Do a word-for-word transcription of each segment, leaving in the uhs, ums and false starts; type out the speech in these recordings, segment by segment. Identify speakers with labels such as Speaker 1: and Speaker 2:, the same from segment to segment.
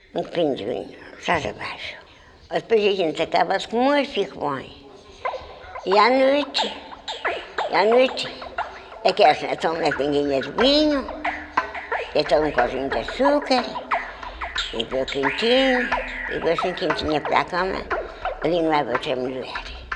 Speaker 1: um pinguinho, estás abaixo. Depois a gente acaba-se com um e fica bem. E à noite, e à noite, aquelas são uma pinguinha de vinho, então um cozinho de açúcar, e vou quentinho, e vou assim quentinha para a cama, ali não há outra mulher.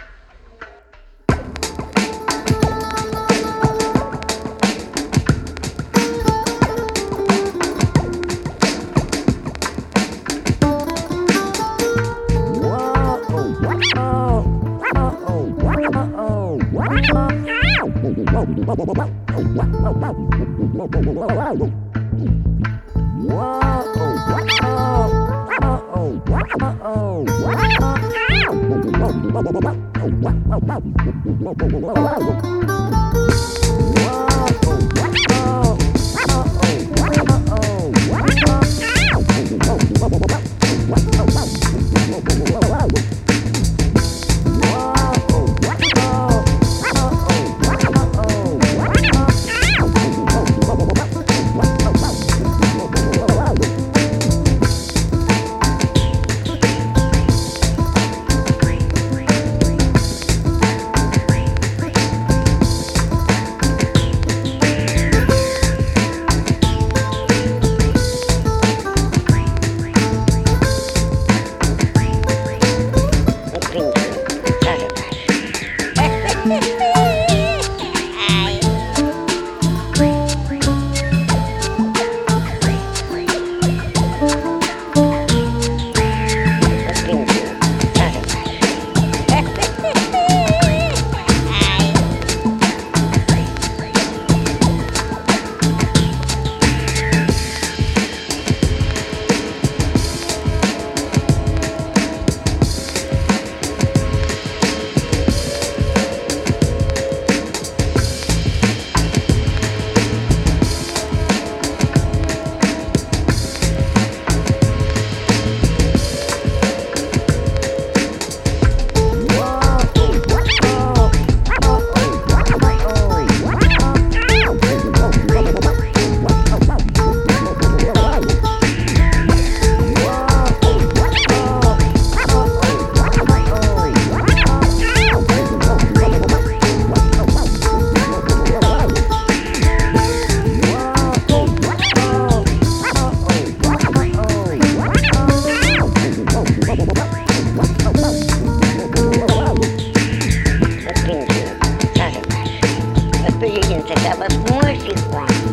Speaker 1: Acaba-se com um e fica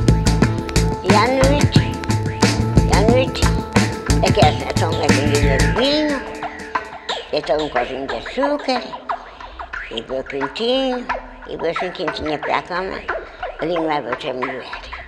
Speaker 1: bem. E à noite, e à noite, aquelas são uma pinguinha de vinho, então um cozinho de açúcar, e vou quentinho, e vou assim quentinha para a cama, ali não há outra mulher.